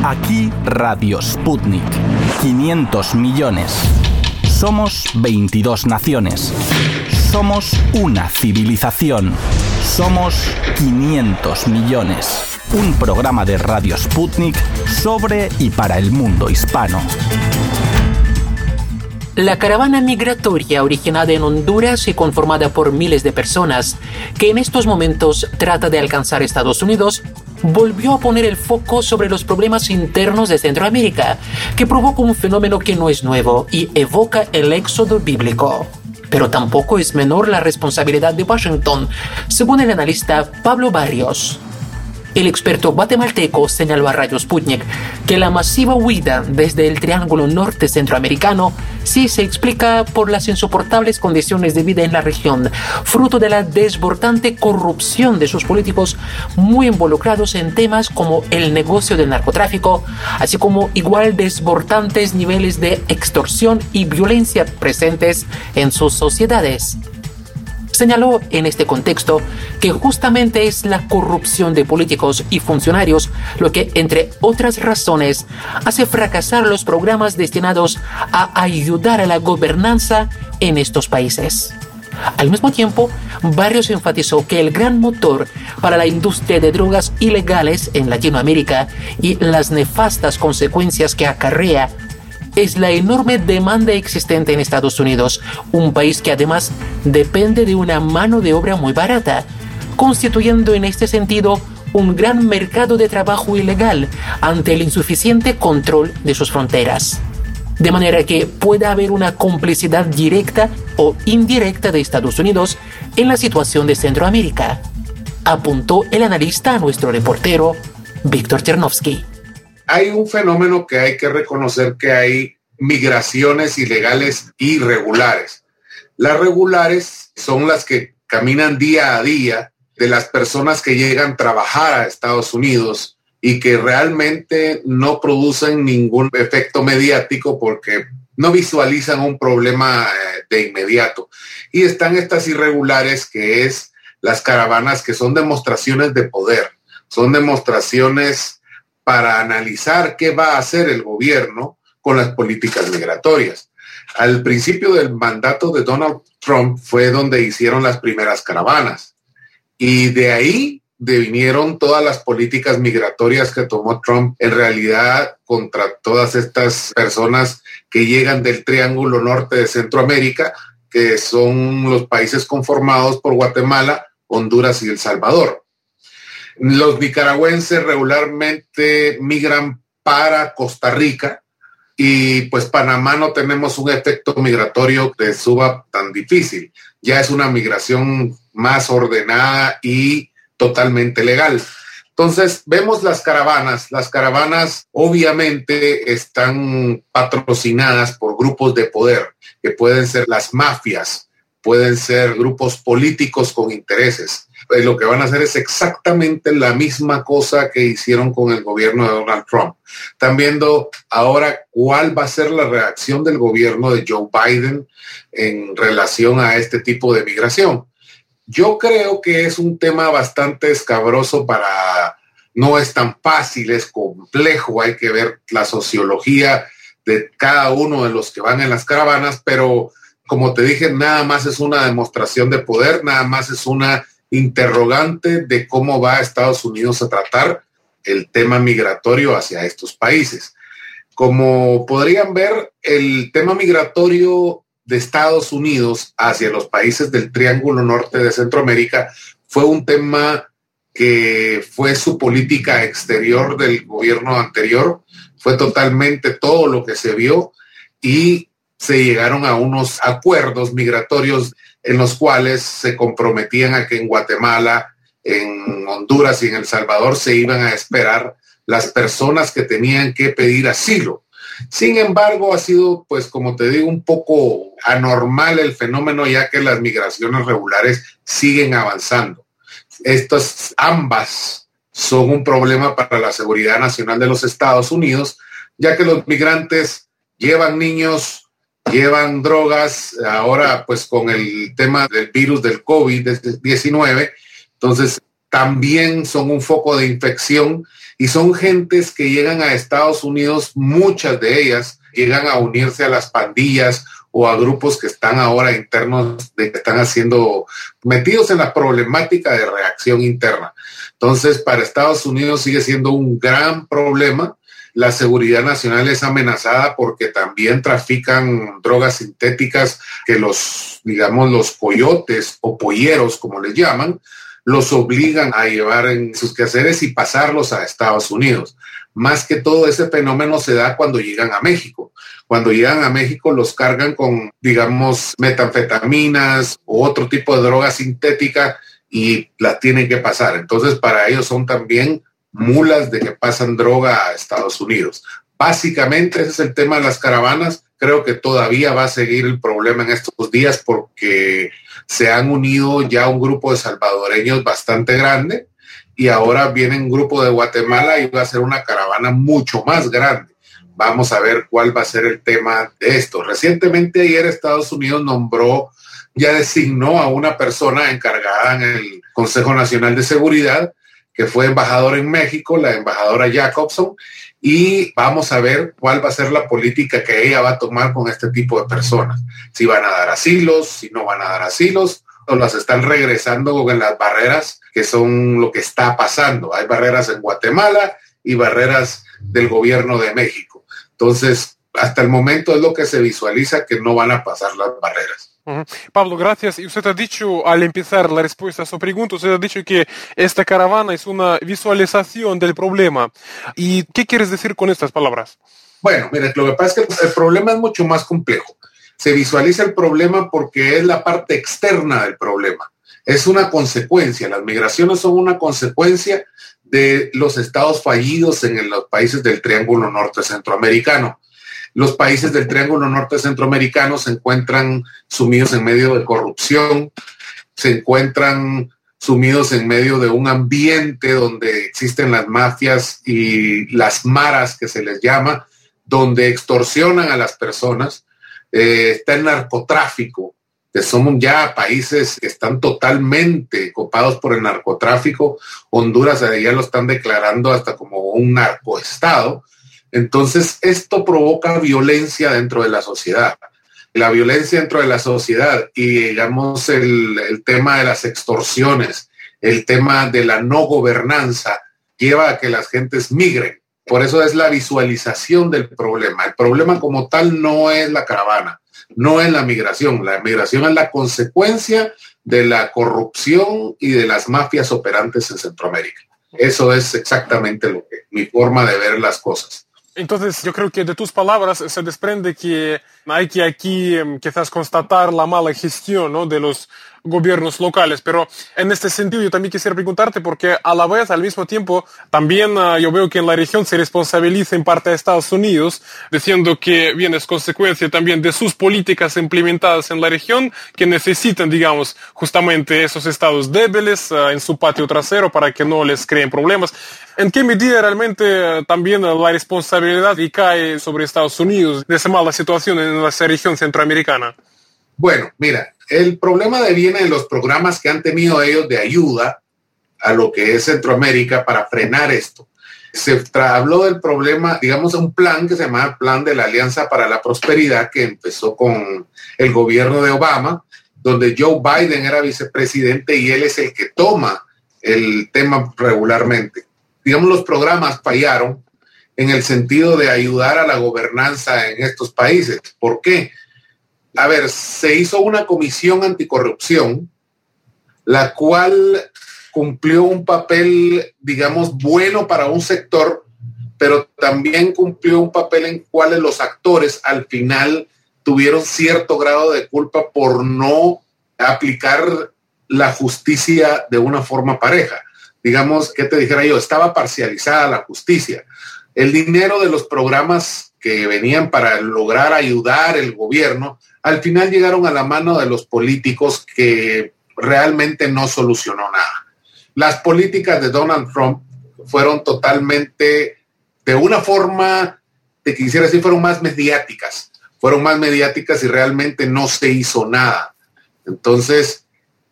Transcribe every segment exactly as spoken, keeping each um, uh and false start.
Aquí Radio Sputnik. quinientos millones. Somos veintidós naciones. Somos una civilización. Somos quinientos millones. Un programa de Radio Sputnik sobre y para el mundo hispano. La caravana migratoria originada en Honduras y conformada por miles de personas que en estos momentos trata de alcanzar Estados Unidos volvió a poner el foco sobre los problemas internos de Centroamérica, que provoca un fenómeno que no es nuevo y evoca el éxodo bíblico. Pero tampoco es menor la responsabilidad de Washington, según el analista Pablo Barrios. El experto guatemalteco señaló a Radio Sputnik que la masiva huida desde el Triángulo Norte Centroamericano sí se explica por las insoportables condiciones de vida en la región, fruto de la desbordante corrupción de sus políticos muy involucrados en temas como el negocio del narcotráfico, así como igual desbordantes niveles de extorsión y violencia presentes en sus sociedades. Señaló en este contexto que justamente es la corrupción de políticos y funcionarios lo que, entre otras razones, hace fracasar los programas destinados a ayudar a la gobernanza en estos países. Al mismo tiempo, Barrios enfatizó que el gran motor para la industria de drogas ilegales en Latinoamérica y las nefastas consecuencias que acarrea es la enorme demanda existente en Estados Unidos, un país que además depende de una mano de obra muy barata, constituyendo en este sentido un gran mercado de trabajo ilegal ante el insuficiente control de sus fronteras. De manera que pueda haber una complicidad directa o indirecta de Estados Unidos en la situación de Centroamérica, apuntó el analista a nuestro reportero Víctor Chernovsky. Hay un fenómeno que hay que reconocer, que hay migraciones ilegales irregulares. Las regulares son las que caminan día a día de las personas que llegan a trabajar a Estados Unidos y que realmente no producen ningún efecto mediático porque no visualizan un problema de inmediato. Y están estas irregulares, que es las caravanas, que son demostraciones de poder, son demostraciones para analizar qué va a hacer el gobierno con las políticas migratorias. Al principio del mandato de Donald Trump fue donde hicieron las primeras caravanas y de ahí vinieron todas las políticas migratorias que tomó Trump en realidad contra todas estas personas que llegan del Triángulo Norte de Centroamérica, que son los países conformados por Guatemala, Honduras y El Salvador. Los nicaragüenses regularmente migran para Costa Rica y pues Panamá no tenemos un efecto migratorio que suba tan difícil. Ya es una migración más ordenada y totalmente legal. Entonces vemos las caravanas. Las caravanas obviamente están patrocinadas por grupos de poder, que pueden ser las mafias, pueden ser grupos políticos con intereses. Pues lo que van a hacer es exactamente la misma cosa que hicieron con el gobierno de Donald Trump. Están viendo ahora cuál va a ser la reacción del gobierno de Joe Biden en relación a este tipo de migración. Yo creo que es un tema bastante escabroso para... No es tan fácil, es complejo, hay que ver la sociología de cada uno de los que van en las caravanas, pero como te dije, nada más es una demostración de poder, nada más es una interrogante de cómo va Estados Unidos a tratar el tema migratorio hacia estos países. Como podrían ver, el tema migratorio de Estados Unidos hacia los países del Triángulo Norte de Centroamérica fue un tema que fue su política exterior del gobierno anterior, fue totalmente todo lo que se vio y se llegaron a unos acuerdos migratorios en los cuales se comprometían a que en Guatemala, en Honduras y en El Salvador se iban a esperar las personas que tenían que pedir asilo. Sin embargo, ha sido, pues como te digo, un poco anormal el fenómeno, ya que las migraciones regulares siguen avanzando. Estas ambas son un problema para la seguridad nacional de los Estados Unidos, ya que los migrantes llevan niños, llevan drogas, ahora pues con el tema del virus del COVID diecinueve, entonces también son un foco de infección y son gentes que llegan a Estados Unidos, muchas de ellas llegan a unirse a las pandillas o a grupos que están ahora internos, de que están haciendo, metidos en la problemática de reacción interna. Entonces, para Estados Unidos sigue siendo un gran problema. La seguridad nacional es amenazada porque también trafican drogas sintéticas que los, digamos, los coyotes o polleros, como les llaman, los obligan a llevar en sus quehaceres y pasarlos a Estados Unidos. Más que todo, ese fenómeno se da cuando llegan a México. Cuando llegan a México los cargan con, digamos, metanfetaminas o otro tipo de droga sintética y las tienen que pasar. Entonces, para ellos son también mulas de que pasan droga a Estados Unidos. Básicamente, ese es el tema de las caravanas. Creo que todavía va a seguir el problema en estos días porque se han unido ya un grupo de salvadoreños bastante grande y ahora viene un grupo de Guatemala y va a ser una caravana mucho más grande. Vamos a ver cuál va a ser el tema de esto. Recientemente ayer Estados Unidos nombró, ya designó a una persona encargada en el Consejo Nacional de Seguridad, que fue embajador en México, la embajadora Jacobson, y vamos a ver cuál va a ser la política que ella va a tomar con este tipo de personas. Si van a dar asilos, si no van a dar asilos, o las están regresando con las barreras que son lo que está pasando. Hay barreras en Guatemala y barreras del gobierno de México. Entonces, hasta el momento es lo que se visualiza, que no van a pasar las barreras. Uh-huh. Pablo, gracias. Y usted ha dicho, al empezar la respuesta a su pregunta, usted ha dicho que esta caravana es una visualización del problema. ¿Y qué quieres decir con estas palabras? Bueno, mire, lo que pasa es que el problema es mucho más complejo. Se visualiza el problema porque es la parte externa del problema. Es una consecuencia. Las migraciones son una consecuencia de los estados fallidos en los países del Triángulo Norte Centroamericano. Los países del Triángulo Norte Centroamericano se encuentran sumidos en medio de corrupción, se encuentran sumidos en medio de un ambiente donde existen las mafias y las maras, que se les llama, donde extorsionan a las personas. Eh, está el narcotráfico, que somos ya países que están totalmente copados por el narcotráfico. Honduras ya lo están declarando hasta como un narcoestado. Entonces, esto provoca violencia dentro de la sociedad. La violencia dentro de la sociedad y, digamos, el, el tema de las extorsiones, el tema de la no gobernanza, lleva a que las gentes migren. Por eso es la visualización del problema. El problema como tal no es la caravana, no es la migración. La migración es la consecuencia de la corrupción y de las mafias operantes en Centroamérica. Eso es exactamente lo que, mi forma de ver las cosas. Entonces, yo creo que de tus palabras se desprende que hay que aquí quizás constatar la mala gestión, ¿no?, de los gobiernos locales. Pero en este sentido yo también quisiera preguntarte, porque a la vez, al mismo tiempo, también uh, yo veo que en la región se responsabiliza en parte a Estados Unidos, diciendo que viene es consecuencia también de sus políticas implementadas en la región, que necesitan, digamos, justamente esos estados débiles uh, en su patio trasero para que no les creen problemas. ¿En qué medida realmente uh, también uh, la responsabilidad recae sobre Estados Unidos de esa mala situación en esa región centroamericana? Bueno, mira, el problema viene de los programas que han tenido ellos de ayuda a lo que es Centroamérica para frenar esto. Se habló del problema, digamos, un plan que se llama Plan de la Alianza para la Prosperidad, que empezó con el gobierno de Obama, donde Joe Biden era vicepresidente y él es el que toma el tema regularmente. Digamos, los programas fallaron en el sentido de ayudar a la gobernanza en estos países. ¿Por qué? A ver, se hizo una comisión anticorrupción, la cual cumplió un papel, digamos, bueno para un sector, pero también cumplió un papel en cual los actores al final tuvieron cierto grado de culpa por no aplicar la justicia de una forma pareja. Digamos, ¿qué te dijera yo? Estaba parcializada la justicia. El dinero de los programas que venían para lograr ayudar el gobierno, al final llegaron a la mano de los políticos, que realmente no solucionó nada. Las políticas de Donald Trump fueron totalmente, de una forma, te quisiera decir, fueron más mediáticas. Fueron más mediáticas y realmente no se hizo nada. Entonces,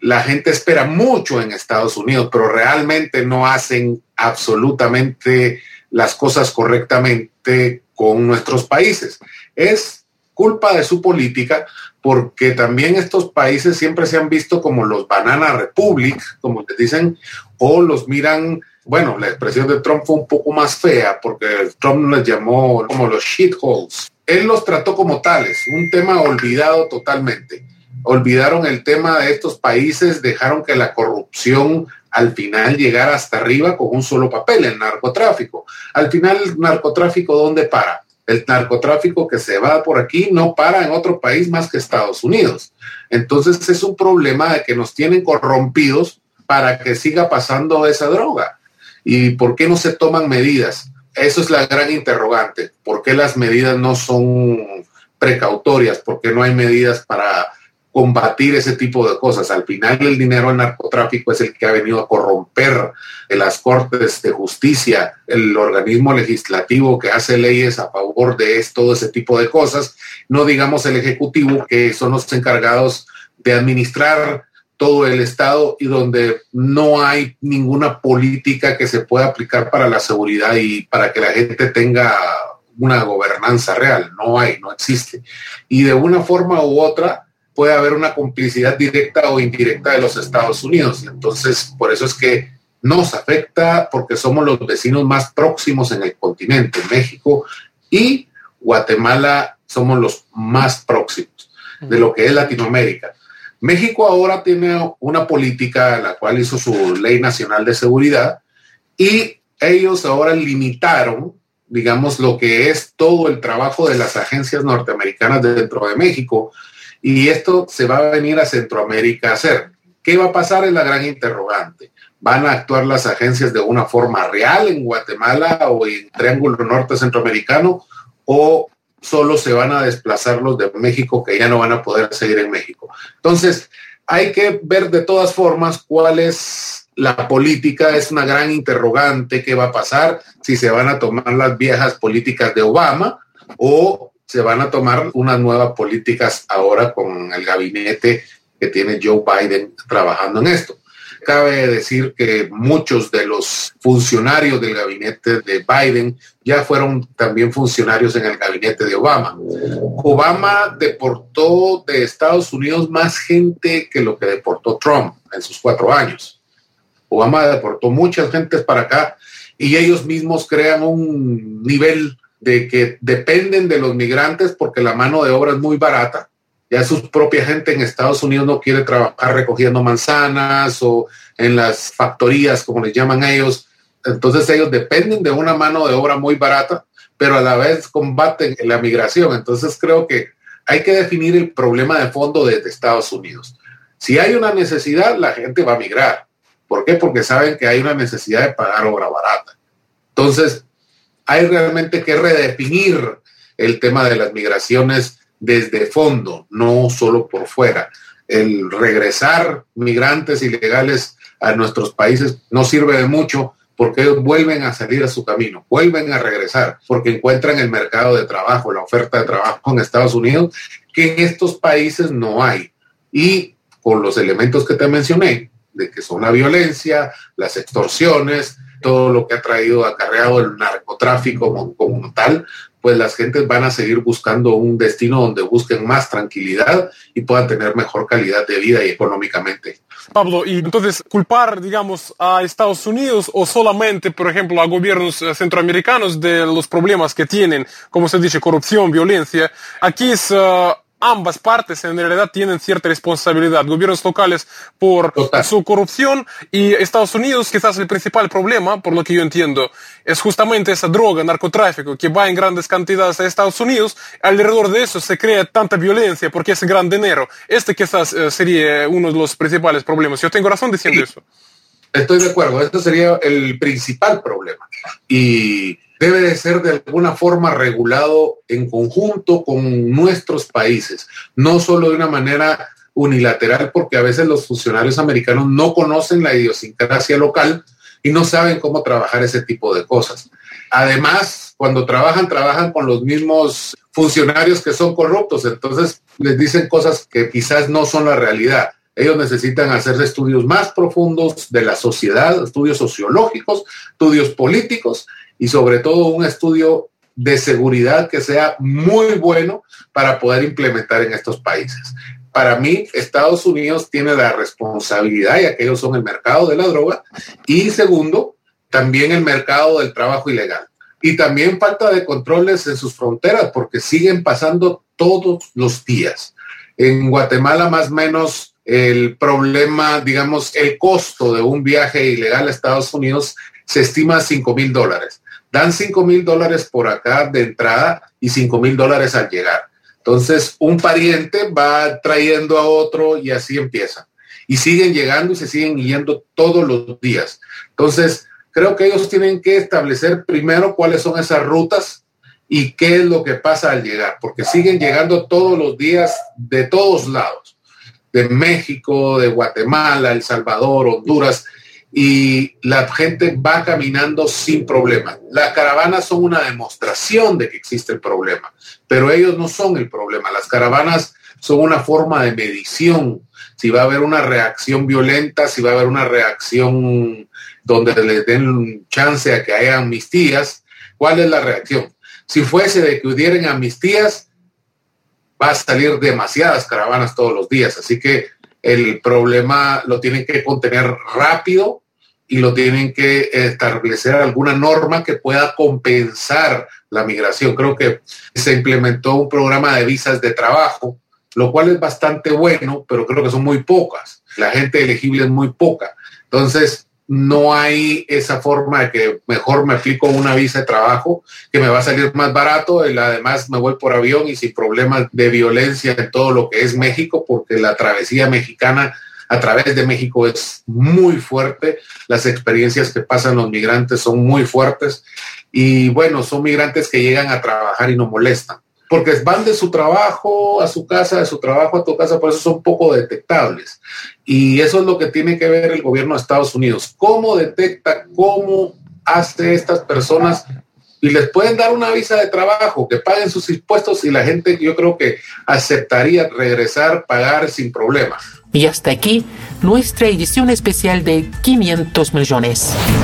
la gente espera mucho en Estados Unidos, pero realmente no hacen absolutamente las cosas correctamente con nuestros países. Es culpa de su política, porque también estos países siempre se han visto como los banana republic, como les dicen, o los miran, bueno, la expresión de Trump fue un poco más fea, porque Trump les llamó como los shitholes. Él los trató como tales, un tema olvidado totalmente. Olvidaron el tema de estos países, dejaron que la corrupción al final llegara hasta arriba con un solo papel, el narcotráfico. Al final, el narcotráfico, ¿dónde para? El narcotráfico que se va por aquí no para en otro país más que Estados Unidos. Entonces es un problema de que nos tienen corrompidos para que siga pasando esa droga. ¿Y por qué no se toman medidas? Eso es la gran interrogante. ¿Por qué las medidas no son precautorias? ¿Por qué no hay medidas para combatir ese tipo de cosas? Al final el dinero del narcotráfico es el que ha venido a corromper las cortes de justicia, el organismo legislativo que hace leyes a favor de esto, todo ese tipo de cosas, no digamos el ejecutivo, que son los encargados de administrar todo el Estado y donde no hay ninguna política que se pueda aplicar para la seguridad y para que la gente tenga una gobernanza real. No hay, no existe. Y de una forma u otra puede haber una complicidad directa o indirecta de los Estados Unidos. Entonces, por eso es que nos afecta, porque somos los vecinos más próximos en el continente. México y Guatemala somos los más próximos de lo que es Latinoamérica. México ahora tiene una política, la cual hizo su Ley Nacional de Seguridad, y ellos ahora limitaron, digamos, lo que es todo el trabajo de las agencias norteamericanas dentro de México, y esto se va a venir a Centroamérica a hacer. ¿Qué va a pasar? Es la gran interrogante. ¿Van a actuar las agencias de una forma real en Guatemala o en Triángulo Norte Centroamericano, o solo se van a desplazar los de México que ya no van a poder seguir en México? Entonces, hay que ver de todas formas cuál es la política. Es una gran interrogante. ¿Qué va a pasar? Si se van a tomar las viejas políticas de Obama o se van a tomar unas nuevas políticas ahora con el gabinete que tiene Joe Biden trabajando en esto. Cabe decir que muchos de los funcionarios del gabinete de Biden ya fueron también funcionarios en el gabinete de Obama. Obama deportó de Estados Unidos más gente que lo que deportó Trump en sus cuatro años. Obama deportó muchas gentes para acá y ellos mismos crean un nivel de que dependen de los migrantes porque la mano de obra es muy barata. Ya su propia gente en Estados Unidos no quiere trabajar recogiendo manzanas o en las factorías, como les llaman ellos. Entonces ellos dependen de una mano de obra muy barata, pero a la vez combaten la migración. Entonces creo que hay que definir el problema de fondo desde Estados Unidos. Si hay una necesidad, la gente va a migrar. ¿Por qué? Porque saben que hay una necesidad de pagar obra barata. Entonces hay realmente que redefinir el tema de las migraciones desde fondo, no solo por fuera. El regresar migrantes ilegales a nuestros países no sirve de mucho porque ellos vuelven a salir a su camino, vuelven a regresar porque encuentran el mercado de trabajo, la oferta de trabajo en Estados Unidos, que en estos países no hay. Y con los elementos que te mencioné, de que son la violencia, las extorsiones, todo lo que ha traído acarreado el narcotráfico como, como tal, pues las gentes van a seguir buscando un destino donde busquen más tranquilidad y puedan tener mejor calidad de vida y económicamente. Pablo, y entonces culpar, digamos, a Estados Unidos o solamente, por ejemplo, a gobiernos centroamericanos de los problemas que tienen, como se dice, corrupción, violencia, aquí es... Uh... ambas partes en realidad tienen cierta responsabilidad. Gobiernos locales por Total. su corrupción y Estados Unidos, quizás el principal problema, por lo que yo entiendo, es justamente esa droga, narcotráfico, que va en grandes cantidades a Estados Unidos. Alrededor de eso se crea tanta violencia porque es gran dinero. Este quizás eh, sería uno de los principales problemas. Yo tengo razón diciendo sí. eso. Estoy de acuerdo. Este sería el principal problema. Y debe de ser de alguna forma regulado en conjunto con nuestros países, no solo de una manera unilateral, porque a veces los funcionarios americanos no conocen la idiosincrasia local y no saben cómo trabajar ese tipo de cosas. Además, cuando trabajan, trabajan con los mismos funcionarios que son corruptos, entonces les dicen cosas que quizás no son la realidad. Ellos necesitan hacer estudios más profundos de la sociedad, estudios sociológicos, estudios políticos y sobre todo un estudio de seguridad que sea muy bueno para poder implementar en estos países. Para mí, Estados Unidos tiene la responsabilidad, ya que ellos son el mercado de la droga, y segundo, también el mercado del trabajo ilegal. Y también falta de controles en sus fronteras, porque siguen pasando todos los días. En Guatemala, más o menos, el problema, digamos, el costo de un viaje ilegal a Estados Unidos se estima a cinco mil dólares. Dan cinco mil dólares por acá de entrada y cinco mil dólares al llegar. Entonces, un pariente va trayendo a otro y así empieza. Y siguen llegando y se siguen yendo todos los días. Entonces, creo que ellos tienen que establecer primero cuáles son esas rutas y qué es lo que pasa al llegar, porque siguen llegando todos los días de todos lados, de México, de Guatemala, El Salvador, Honduras, y la gente va caminando sin problema. Las caravanas son una demostración de que existe el problema, pero ellos no son el problema. Las caravanas son una forma de medición. Si va a haber una reacción violenta, si va a haber una reacción donde les den chance a que haya amnistías, ¿cuál es la reacción? Si fuese de que hubieran amnistías, va a salir demasiadas caravanas todos los días. Así que el problema lo tienen que contener rápido y lo tienen que establecer alguna norma que pueda compensar la migración. Creo que se implementó un programa de visas de trabajo, lo cual es bastante bueno, pero creo que son muy pocas. La gente elegible es muy poca. Entonces, no hay esa forma de que mejor me aplico una visa de trabajo, que me va a salir más barato, y además me voy por avión y sin problemas de violencia en todo lo que es México, porque la travesía mexicana a través de México es muy fuerte. Las experiencias que pasan los migrantes son muy fuertes y bueno, son migrantes que llegan a trabajar y no molestan, porque van de su trabajo a su casa, de su trabajo a tu casa, por eso son poco detectables. Y eso es lo que tiene que ver el gobierno de Estados Unidos. ¿Cómo detecta, cómo hace estas personas? Y les pueden dar una visa de trabajo, que paguen sus impuestos y la gente, yo creo que aceptaría regresar, pagar sin problema. Y hasta aquí nuestra edición especial de quinientos millones.